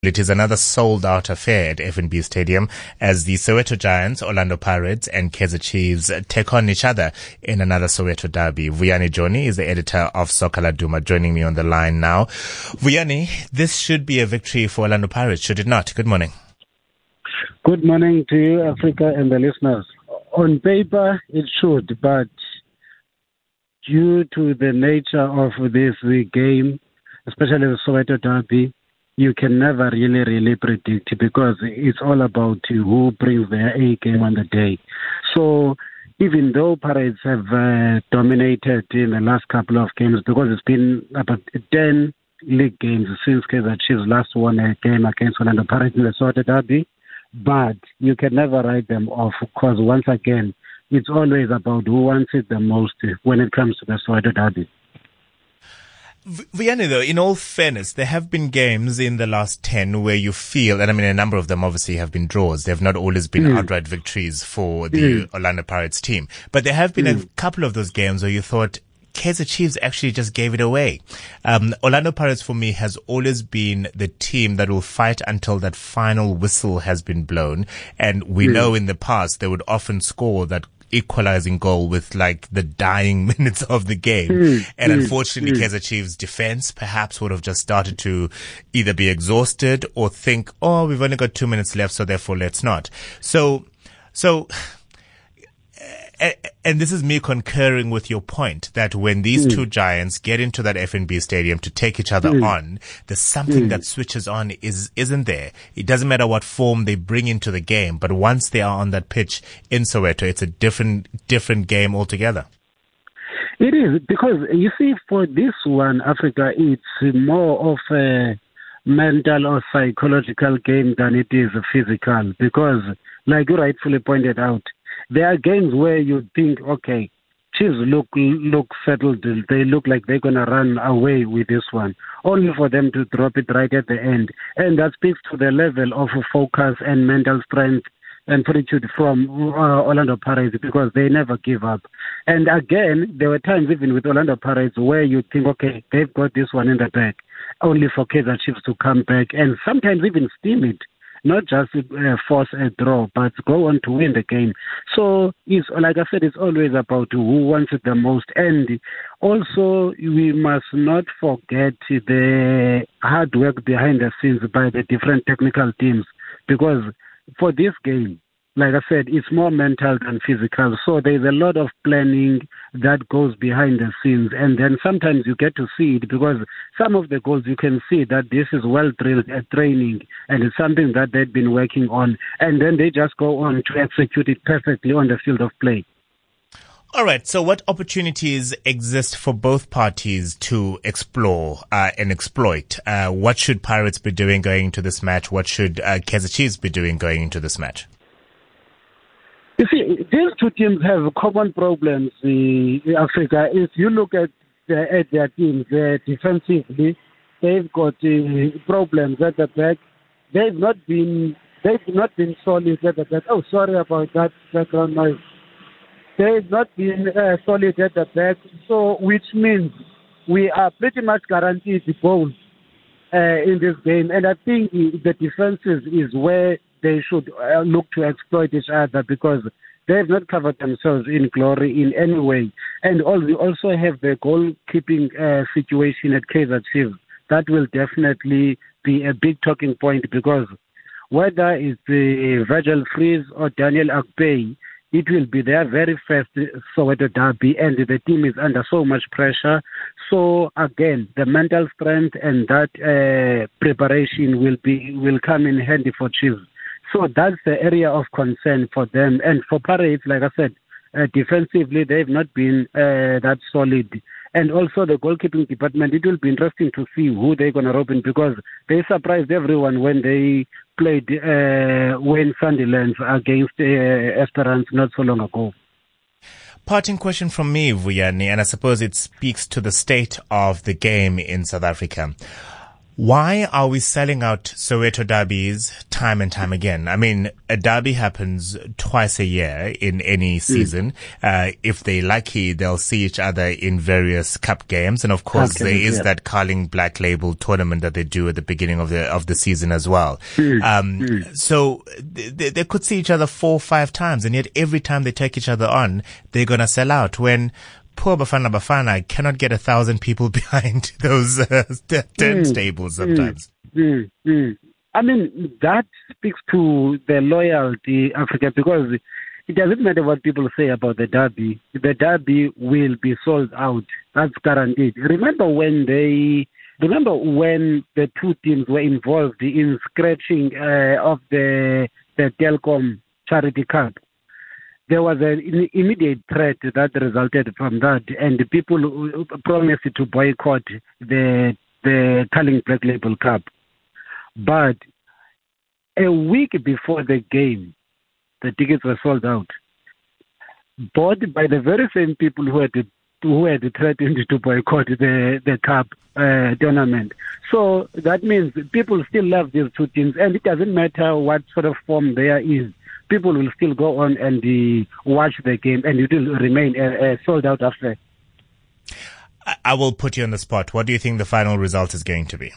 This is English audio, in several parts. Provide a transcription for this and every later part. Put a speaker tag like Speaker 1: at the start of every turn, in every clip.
Speaker 1: It is another sold-out affair at FNB Stadium as the Soweto Giants, Orlando Pirates and Kaizer Chiefs take on each other in another Soweto derby. Vuyani Joni is the editor of Soccer Laduma, joining me on the line now. Vuyani, this should be a victory for Orlando Pirates, should it not? Good morning.
Speaker 2: Good morning to you, Africa, and the listeners. On paper, it should, but due to the nature of this game, especially the Soweto derby, you can never really predict because it's all about who brings their A game on the day. So even though Pirates have dominated in the last couple of games, because it's been about 10 league games since Kaizer Chiefs last won a game against Orlando Pirates in the Soweto derby, but you can never write them off because once again, it's always about who wants it the most when it comes to the Soweto derby.
Speaker 1: Vuyani, though, in all fairness, there have been games in the last 10 where you feel, and I mean, a number of them obviously have been draws. They've not always been outright victories for the Orlando Pirates team. But there have been a couple of those games where you thought Kaizer Chiefs actually just gave it away. Orlando Pirates, for me, has always been the team that will fight until that final whistle has been blown. And we know in the past they would often score that equalizing goal with like the dying minutes of the game. And unfortunately, Kaizer Chiefs defense perhaps would have just started to either be exhausted or think, oh, we've only got 2 minutes left, so therefore let's not. So, and this is me concurring with your point that when these two giants get into that FNB stadium to take each other on, there's something that switches on, isn't there? It doesn't matter what form they bring into the game, but once they are on that pitch in Soweto, it's a different game altogether.
Speaker 2: It is, because you see, for this one, Africa, it's more of a mental or psychological game than it is physical, because like you rightfully pointed out, there are games where you think, okay, Chiefs look settled. They look like they're going to run away with this one, only for them to drop it right at the end. And that speaks to the level of focus and mental strength and fortitude from Orlando Pirates, because they never give up. And again, there were times even with Orlando Pirates where you think, okay, they've got this one in the bag, only for Kaizer Chiefs to come back and sometimes even steam it. Not just force a draw, but go on to win the game. So, it's like I said, it's always about who wants it the most. And also, we must not forget the hard work behind the scenes by the different technical teams. Because for this game, like I said, it's more mental than physical. So there's a lot of planning that goes behind the scenes. And then sometimes you get to see it, because some of the goals you can see that this is well drilled at training and it's something that they've been working on. And then they just go on to execute it perfectly on the field of play.
Speaker 1: All right. So what opportunities exist for both parties to explore and exploit? What should Pirates be doing going into this match? What should Kaizer Chiefs be doing going into this match?
Speaker 2: You see, these two teams have common problems in Africa. If you look at their teams, defensively, they've got problems at the back. They've not been solid at the back. Oh, sorry about that background noise. They've not been solid at the back, so which means we are pretty much guaranteed goals in this game. And I think the defenses is where they should look to exploit each other, because they have not covered themselves in glory in any way. And we also have the goalkeeping situation at Kaizer Chiefs. That will definitely be a big talking point, because whether it's Virgil Freeze or Daniel Akpeyi, it will be their very first Soweto derby, and the team is under so much pressure. So again, the mental strength and that preparation will come in handy for Chiefs. So that's the area of concern for them. And for Pirates, like I said, defensively, they've not been that solid. And also the goalkeeping department, it will be interesting to see who they're going to rope in, because they surprised everyone when they played Wayne Sunderland against Esperance not so long ago.
Speaker 1: Parting question from me, Vuyani, and I suppose it speaks to the state of the game in South Africa. Why are we selling out Soweto derbies time and time again? I mean, a derby happens twice a year in any season. If they're lucky, they'll see each other in various cup games. And of course, there is that Carling Black Label tournament that they do at the beginning of the season as well. So they could see each other 4 or 5 times. And yet every time they take each other on, they're going to sell out when poor Bafana cannot get 1,000 people behind those turntables sometimes.
Speaker 2: I mean, that speaks to the loyalty, Africa, because it doesn't matter what people say about the derby. The derby will be sold out. That's guaranteed. Remember when the two teams were involved in scratching of the Telkom Charity Cup? There was an immediate threat that resulted from that, and the people promised to boycott the Carling Black Label Cup. But a week before the game, the tickets were sold out, bought by the very same people who had threatened to boycott the cup tournament. So that means people still love these two teams, and it doesn't matter what sort of form there is. People will still go on and watch the game, and it will remain a sold-out affair.
Speaker 1: I will put you on the spot. What do you think the final result is going to be?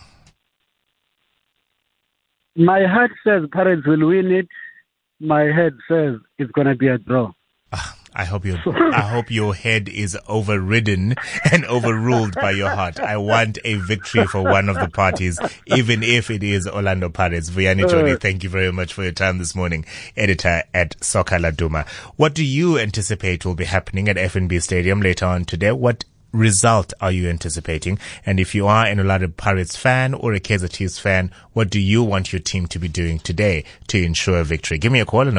Speaker 2: My heart says Pirates will win it. My head says it's going to be a draw.
Speaker 1: I hope your head is overridden and overruled by your heart. I want a victory for one of the parties, even if it is Orlando Pirates. Vuyani Joni, thank you very much for your time this morning, editor at Soccer Laduma. What do you anticipate will be happening at FNB Stadium later on today? What result are you anticipating? And if you are an Orlando Pirates fan or a Kaizer Chiefs fan, what do you want your team to be doing today to ensure a victory? Give me a call.